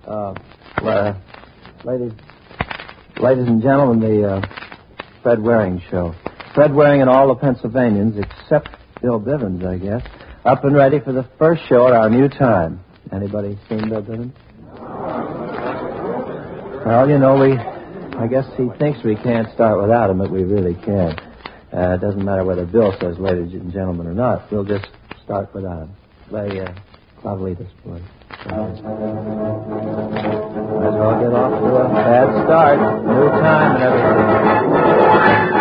Ladies and gentlemen, the Fred Waring Show. Fred Waring and all the Pennsylvanians, except Bill Bivens, I guess, up and ready for the first show at our new time. Anybody seen Bill Bivens? Well, you know, I guess he thinks we can't start without him, but we really can't. It doesn't matter whether Bill says ladies and gentlemen or not. We'll just start without him. Play Clavelitas, please. Might as well get off to a bad start. New time and everything.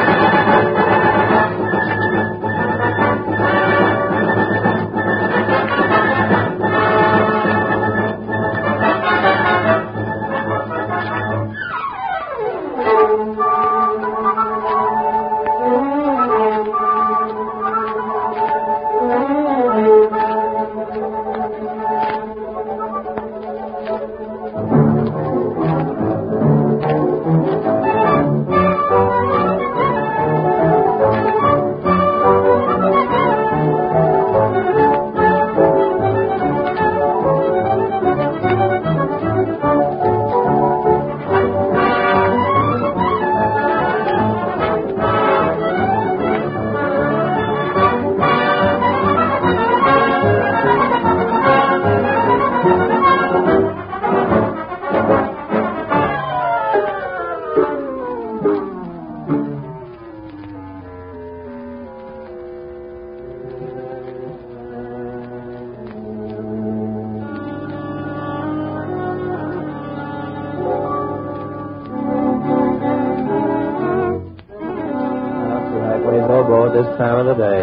This time of the day.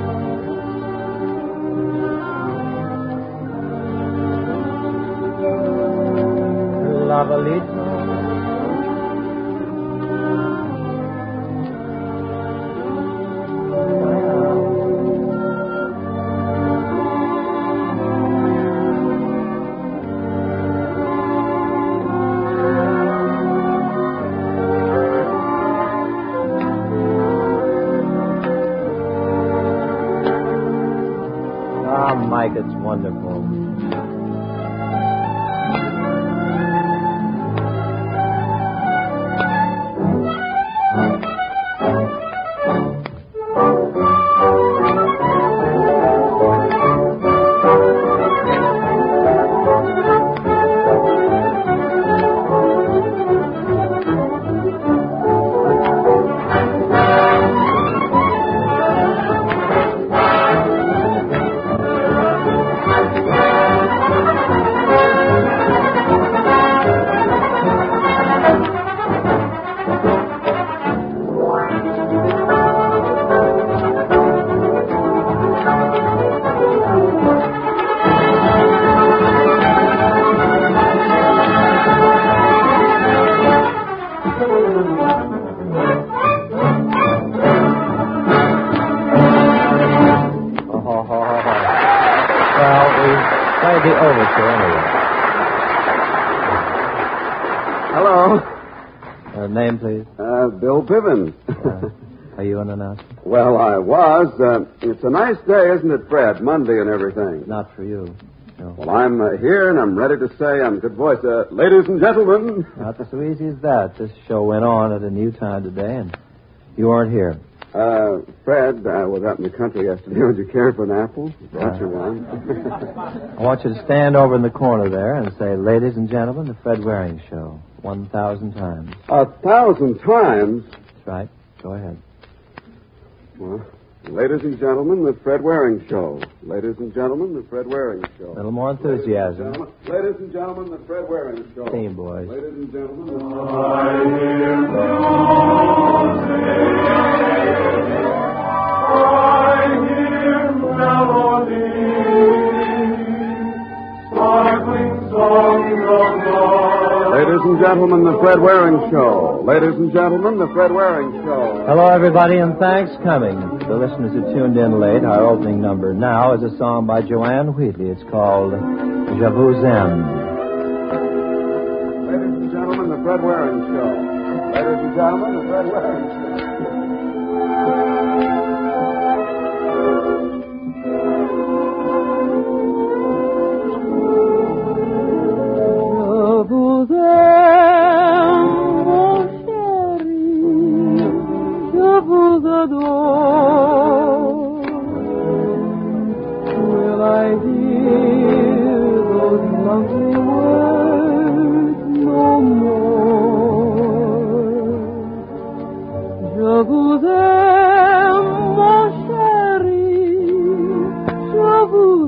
Lavalito. Mike, it's wonderful. The overture, anyway. Hello. Name, please. Bill Bivens. Are you an announcer? Well, I was. It's a nice day, isn't it, Fred? Monday and everything. Not for you. No. Well, I'm here, and I'm ready to say on good voice, ladies and gentlemen. Not so easy as that. This show went on at a new time today, and you weren't here. Fred, I was out in the country yesterday. Would you care for an apple? Brought you one. I want you to stand over in the corner there and say, ladies and gentlemen, the Fred Waring Show. 1,000 times. 1,000 times? That's right. Go ahead. Well, ladies and gentlemen, the Fred Waring Show. Ladies and gentlemen, the Fred Waring Show. A little more enthusiasm. Ladies and gentlemen, the Fred Waring Show. Team, boys. Ladies and gentlemen, Ladies and gentlemen, the Fred Waring Show. Ladies and gentlemen, the Fred Waring Show. Hello, everybody, and thanks coming. The listeners who tuned in late, our opening number now is a song by Joanne Wheatley. It's called Je vous aime. Ladies and gentlemen, the Fred Waring Show. Ladies and gentlemen, the Fred Waring Show.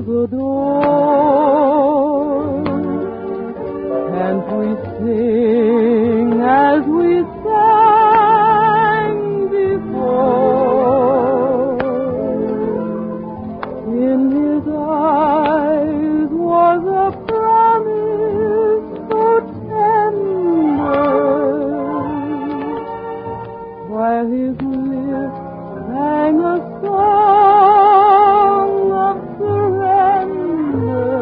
the door. Can't we sing as we sang before? In his eyes was a promise so tender, while his lips sang a song of surrender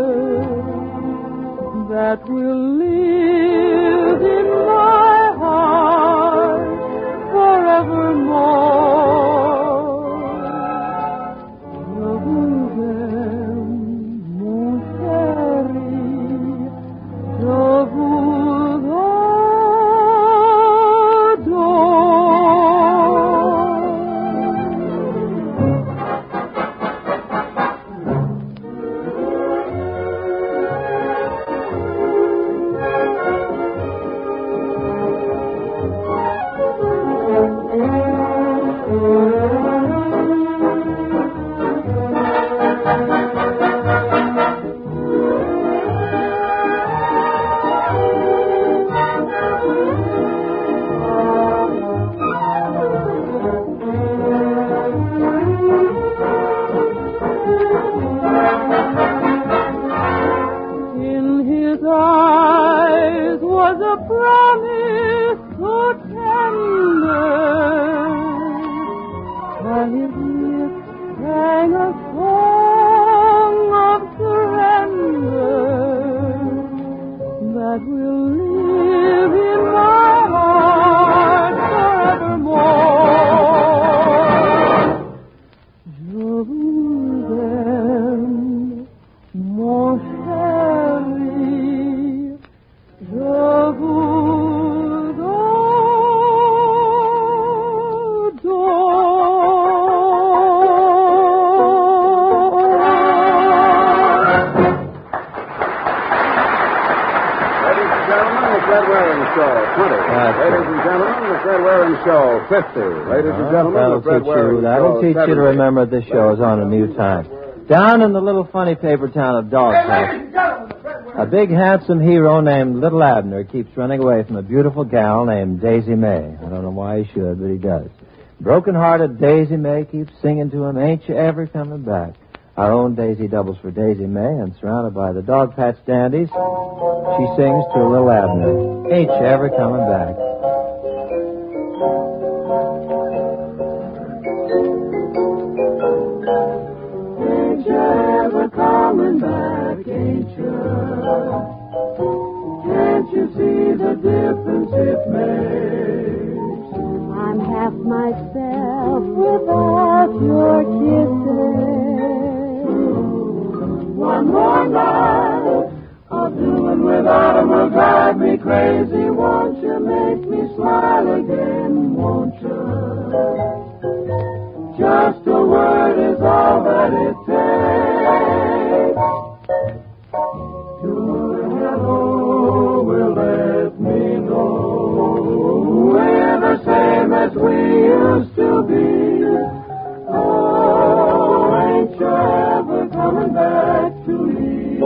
that will live in my heart forevermore. Je vous aime, mon chéri, je vous Ladies and gentlemen, the Fred Waring Show, 50. Ladies and gentlemen, the Fred Waring Show, that'll teach you to 70. remember this show is on a new time. Down in the little funny paper town of Dogpatch, a big handsome hero named Little Abner keeps running away from a beautiful gal named Daisy May. I don't know why he should, but he does. Broken-hearted Daisy May keeps singing to him, "Ain't you ever coming back?" Our own Daisy doubles for Daisy May, and surrounded by the Dogpatch dandies, she sings to Little Abner, "Ain't you ever coming back?" Ain't you ever coming back, ain't you? Can't you see the difference it makes? I'm half myself without your kisses. One more night of doing without 'em will drive me crazy. Won't you make me smile again, won't you? Just a word is all that it takes. Your hello will let me know we're the same as we used to be. Oh, ain't you ever coming back to me?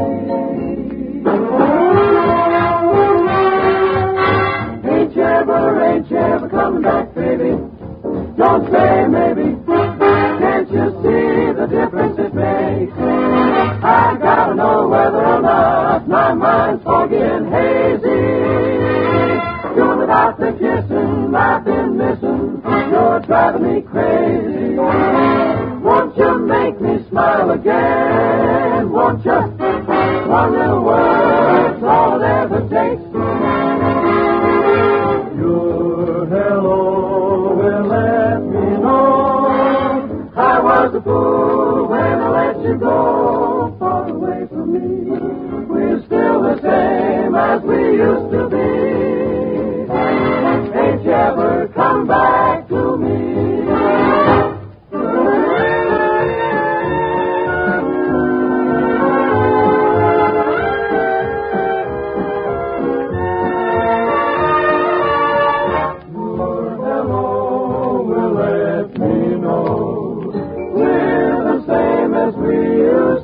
Ain't you ever coming back, baby? Don't say maybe. Can't you see the difference it makes? I gotta know whether or not my mind's foggy and hazy. You're without the kissing I've been missing. You're driving me crazy. Won't you make me smile again? Won't you? One little word's all it ever takes. Your hello will let me know I was a fool when I let you go far away from me. We're still the same as we used to be. Ain't you ever come back to me? We used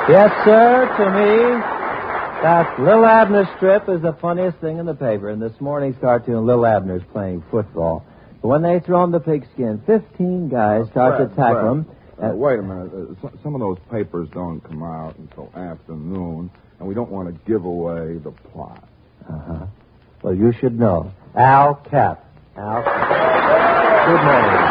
Yes, sir, to me, that Lil Abner strip is the funniest thing in the paper. In this morning's cartoon, Lil Abner's playing football. But when they throw him the pigskin, 15 guys start to tackle him. Wait a minute. Some of those papers don't come out until afternoon, and we don't want to give away the plot. Uh-huh. Well, you should know. Al Cap. Al Cap. Good morning.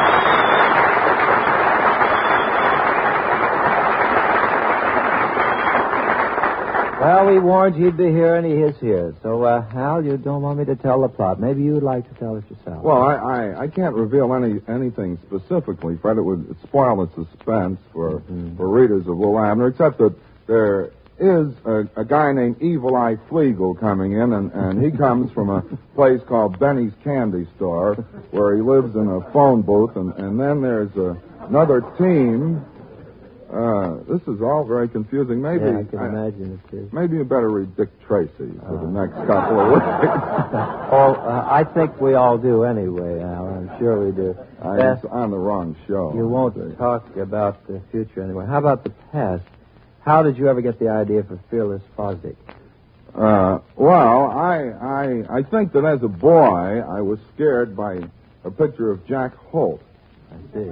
Well, we warned you he'd be here, and he is here. So, Al, you don't want me to tell the plot. Maybe you'd like to tell it yourself. Well, I can't reveal anything specifically, Fred. It would spoil the suspense for readers of Lil Abner, except that there is a guy named Evil Eye Flegel coming in, and he comes from a place called Benny's Candy Store, where he lives in a phone booth, and then there's another team. This is all very confusing. Maybe yeah, I can imagine it too. Maybe you better read Dick Tracy for the next couple of weeks. I think we all do anyway, Al. I'm sure we do. I'm on the wrong show. You won't talk about the future anyway. How about the past? How did you ever get the idea for Fearless Fosdick? Well, I think that as a boy, I was scared by a picture of Jack Holt. I see.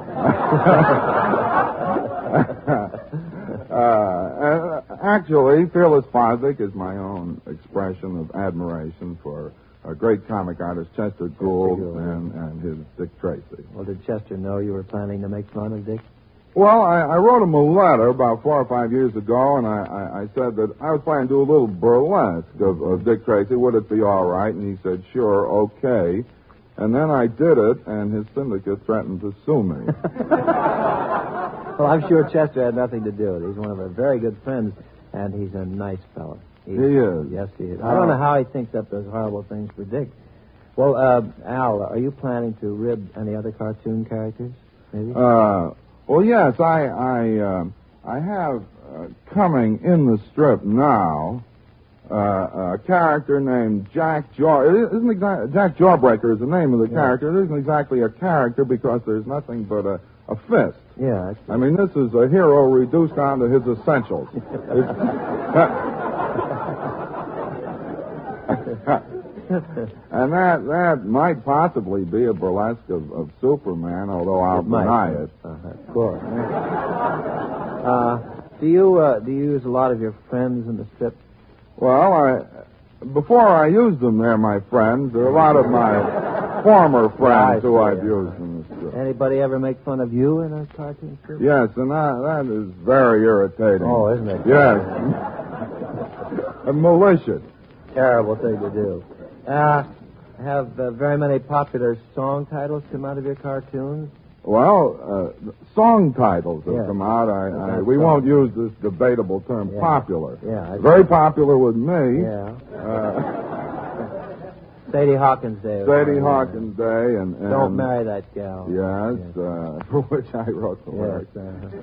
Actually, Fearless Fosdick is my own expression of admiration for a great comic artist, Chester Gould, and his Dick Tracy. Well, did Chester know you were planning to make fun of Dick? Well, I wrote him a letter about 4 or 5 years ago, and I said that I was planning to do a little burlesque of Dick Tracy. Would it be all right? And he said, sure, okay. And then I did it, and his syndicate threatened to sue me. Well, I'm sure Chester had nothing to do with it. He's one of our very good friends, and he's a nice fellow. He is. Yes, he is. I don't know how he thinks up those horrible things for Dick. Well, Al, are you planning to rib any other cartoon characters, maybe? Well, yes, I have coming in the strip now a character named Jack Jaw. Jack Jawbreaker is the name of the character. It isn't exactly a character because there's nothing but a fist. Yeah. I mean, this is a hero reduced down to his essentials. And that might possibly be a burlesque of Superman, although I'll deny it. Of course. Do you use a lot of your friends in the strip? Well, before I used them, they're my friends. There are a lot of my former friends who I've used in the strip. Anybody ever make fun of you in a cartoon strip? Yes, and that is very irritating. Oh, isn't it? Yes. And malicious. Terrible thing to do. Have very many popular song titles come out of your cartoons? Well, song titles have come out. We won't use this debatable term, popular. Yeah. Very popular with me. Yeah. Sadie Hawkins Day. Sadie Hawkins Day and Don't Marry That Gal. Yes, for which I wrote the lyrics. Yes.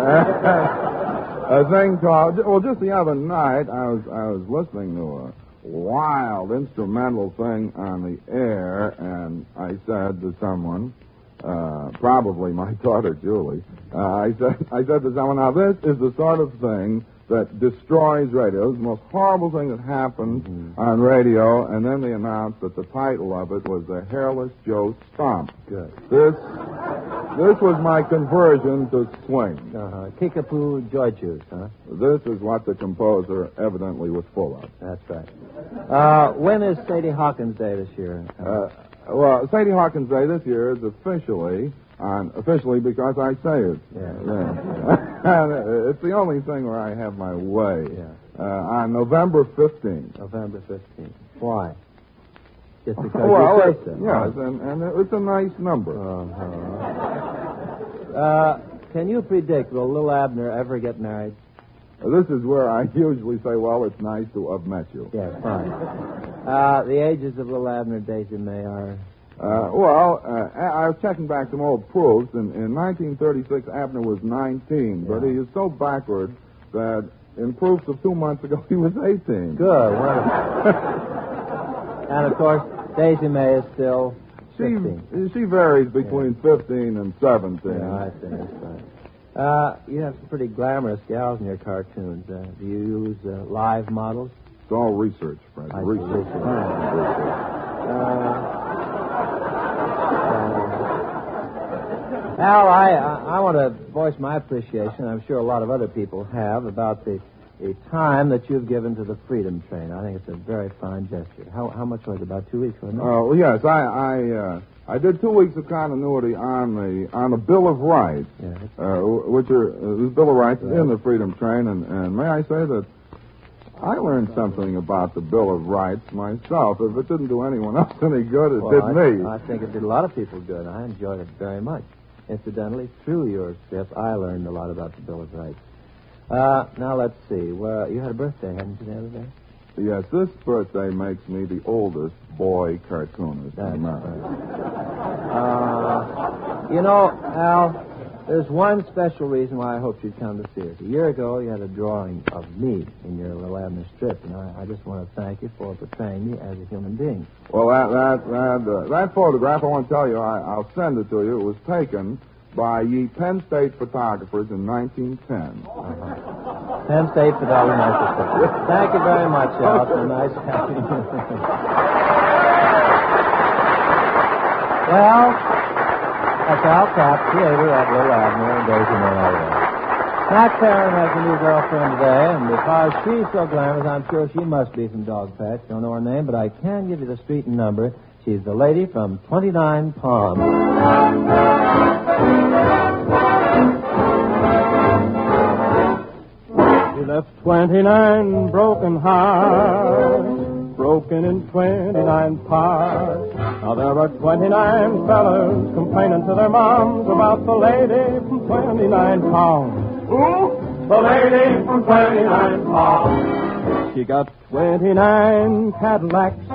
A thing called, well, just the other night, I was listening to a wild instrumental thing on the air, and I said to someone, probably my daughter Julie, I said to someone, now this is the sort of thing that destroys radio. It's the most horrible thing that happened on radio, and then they announced that the title of it was The Hairless Joe Stomp. Good. This was my conversion to swing. Kickapoo Joy Juice, huh? This is what the composer evidently was full of. That's right. When is Sadie Hawkins Day this year? Well, Sadie Hawkins Day this year is officially because I say it. Yeah. It's the only thing where I have my way. Yeah. On November 15th. November 15th. Why? Just because well, you say so. Yes, and it's a nice number. Can you predict, will Lil Abner ever get married? This is where I usually say, well, it's nice to have met you. Yes, fine. The ages of Lil Abner and Daisy May are... I was checking back some old proofs. In 1936, Abner was 19, but he is so backward that in proofs of 2 months ago, he was 18. Good. And, of course, Daisy May is still 15. She varies between 15 and 17. Yeah, I see. That's right. You have some pretty glamorous gals in your cartoons. Do you use live models? It's all research, Fred. Research. Al, I want to voice my appreciation, I'm sure a lot of other people have, about the time that you've given to the Freedom Train. I think it's a very fine gesture. How much was it? About 2 weeks, wasn't it? Oh, yes. I did 2 weeks of continuity on the Bill of Rights, Yes. which are the Bill of Rights in the Freedom Train, and may I say that I learned something about the Bill of Rights myself. If it didn't do anyone else any good, it did me. I think it did a lot of people good. I enjoyed it very much. Incidentally, through your script, I learned a lot about the Bill of Rights. Now, let's see. Well, you had a birthday, hadn't you, the other day? Yes, this birthday makes me the oldest boy cartoonist in America. You know, Al, there's one special reason why I hoped you'd come to see us. A year ago, you had a drawing of me in your little Abner strip, and I just want to thank you for portraying me as a human being. Well, that photograph, I want to tell you, I'll send it to you. It was taken by ye Penn State photographers in 1910. Penn State photographer. Thank you very much, Al. It's been nice having you. Well, that's Al Capp, creator of Little Abner and Daisy May Elliott. Matt Farron has a new girlfriend today, and because she's so glamorous, I'm sure she must be from Dogpatch. Don't know her name, but I can give you the street and number. She's the lady from 29 Palms. She left 29 broken hearts, broken in 29 parts. Now there are 29 fellas complaining to their moms about the lady from 29 pounds. Who? The lady from 29 pounds. She got 29 Cadillacs,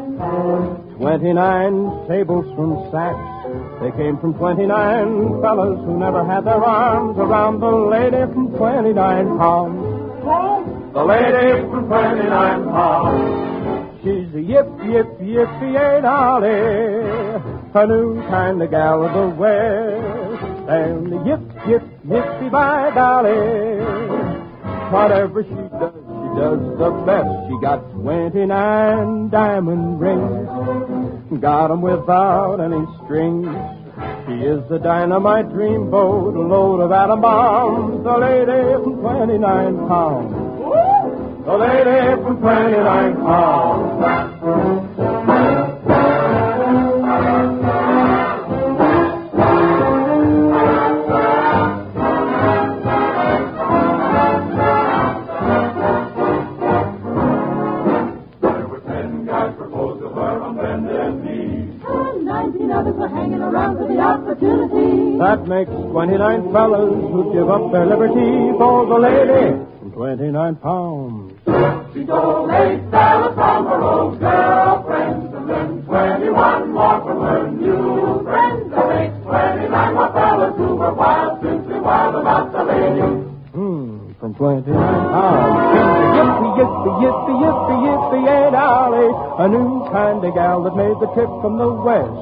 29 tables from Saks. They came from 29 fellas who never had their arms around the lady from 29 pounds. The lady from 29 pounds. She's a yippee-yay dolly, a new kind of gal of the West. And the yippee by dolly. Whatever she does the best. She got 29 diamond rings, got 'em without any strings. She is the dynamite dreamboat, a load of atom bombs, the lady from 29 pounds. The lady from 29 pounds. There were 10 guys proposed to her on bended knees. 19 others were hanging around for the opportunity. That makes 29 fellas who'd give up their liberty for the lady from 29 pounds. She told 8 fellas from her old girlfriends, and then 21 more from her new friends. That makes 29 more fellas who were wild, simply wild about the lady. From 29 pounds. Yippee, dolly, a new kind of gal that made the trip from the west.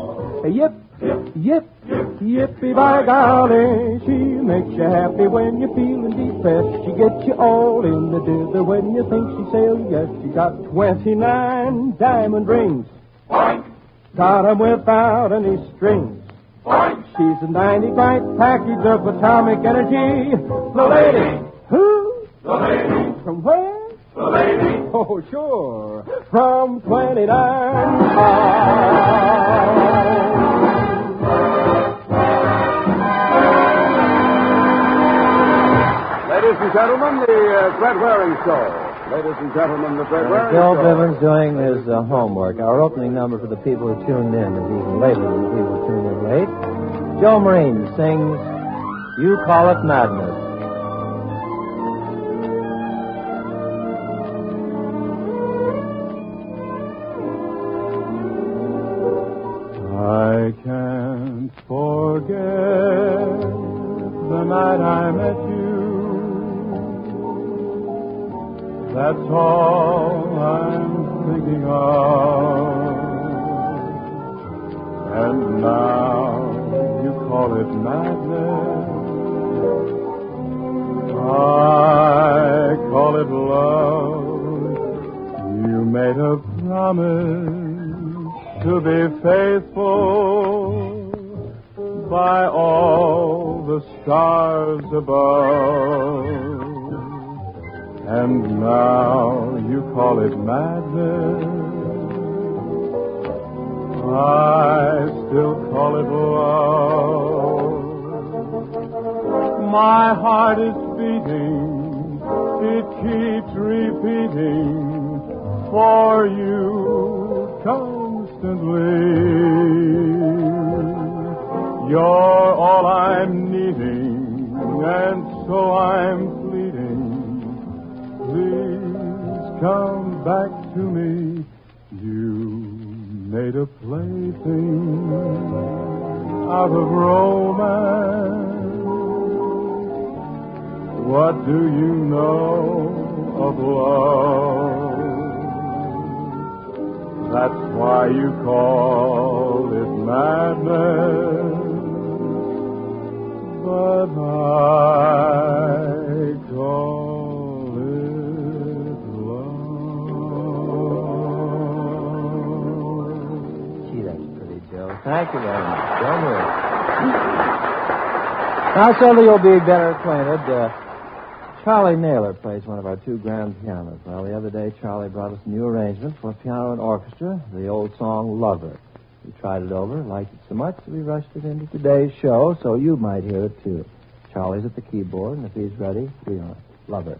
Yippee by golly, she makes you happy when you're feeling depressed. She gets you all in the dither when you think she sailed yes. She got 29 diamond rings, Boink, got 'em without any strings. boink, She's a 90-byte package of atomic energy. the lady, Who? the lady, From where? the lady. Oh, sure. From 29 pounds. Ladies and gentlemen, the Fred Waring Show. Ladies and gentlemen, the Fred Waring Bill Show. Bivens doing his homework. Our opening number for the people who tuned in is even later than the people who tuned in late. Joe Marine sings You Call It Madness. I can't forget the night I met you. That's all I'm thinking of. And now you call it madness. I call it love. You made a promise to be faithful by all the stars above. And now you call it madness. I still call it love. My heart is beating, it keeps repeating for you constantly. You're all I'm needing, and so I'm pleading. Please come back to me. You made a plaything out of romance. What do you know of love? That's why you call it madness. But I call it love. Gee, that's pretty, Joe. Thank you very much. Joe Moore. Now, so that you'll be better acquainted, Charlie Naylor plays one of our two grand pianos. Well, the other day, Charlie brought us a new arrangement for piano and orchestra, the old song Lover. We tried it over, liked it so much that we rushed it into today's show, so you might hear it, too. Charlie's at the keyboard, and if he's ready, we are. Lover.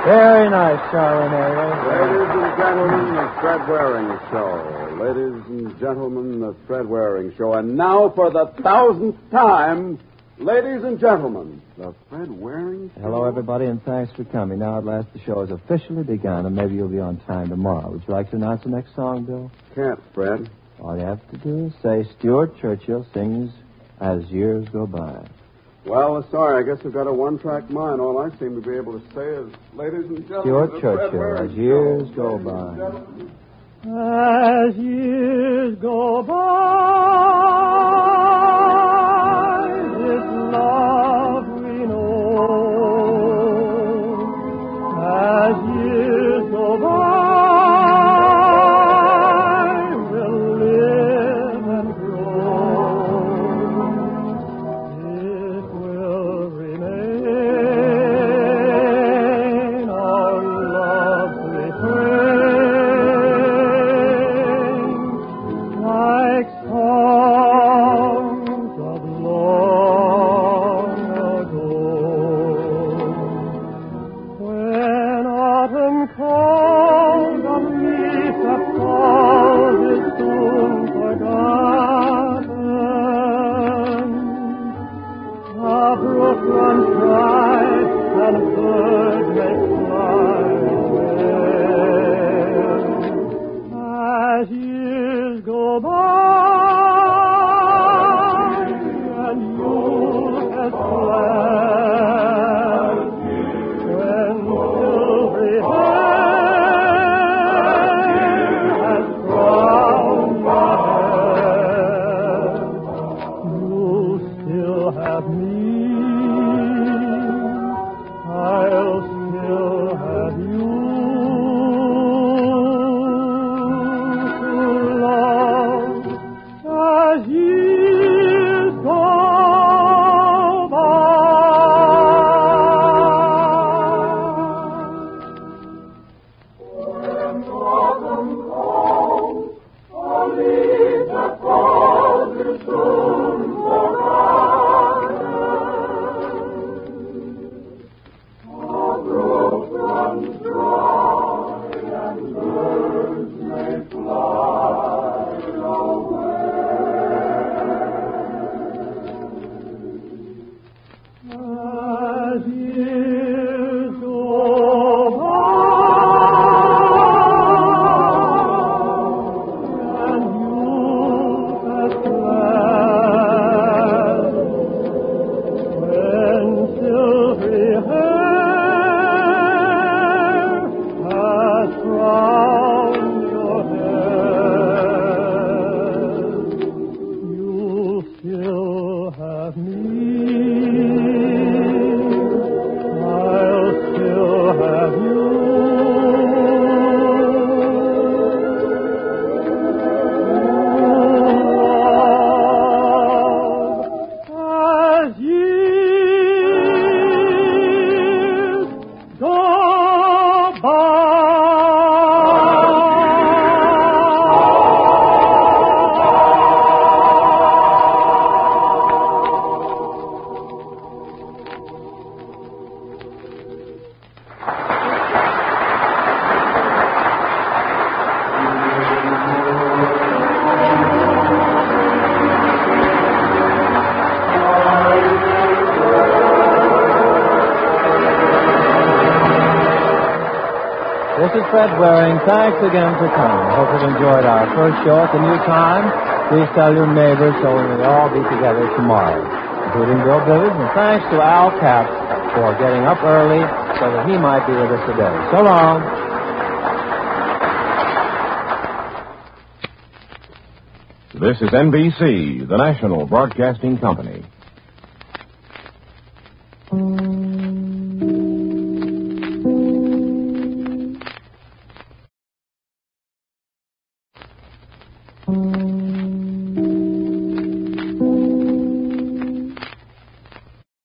Very nice, Charlie Mabel. Ladies and gentlemen, the Fred Waring Show. Ladies and gentlemen, the Fred Waring Show. And now, for the 1000th time, ladies and gentlemen, the Fred Waring Show. Hello, everybody, and thanks for coming. Now, at last, the show has officially begun, and maybe you'll be on time tomorrow. Would you like to announce the next song, Bill? Can't, Fred. All you have to do is say Stuart Churchill sings As Years Go By. Well, sorry, I guess I've got a one-track mind. All I seem to be able to say is, ladies and gentlemen, Stuart the Fred Churchill, Waring As Years Show. Go Ladies and By. gentlemen. As years go by, this love we know. As years go by, we'll live and grow. It will remain our lovely friend, like songs of long ago. When autumn calls, a leaf that falls is soon forgotten. A brook runs dry and a bird may fly away. As years go by and youth has fled, when silvery hair has crowned your head, you'll still have me. I'll still have you to love as years go by. When autumn comes, a leaf that falls is soon forgotten. A brook runs dry and birds may fly away. As years go by and youth has fled, when silvery hair has crowned your head, you'll still have me. I'll still have you. As years go This is Fred Waring. Thanks again for coming. Hope you've enjoyed our first show at the new time. Please tell your neighbors so we will all be together tomorrow, including Bill Bivens. And thanks to Al Capps for getting up early so that he might be with us today. So long. This is NBC, the national broadcasting company. by.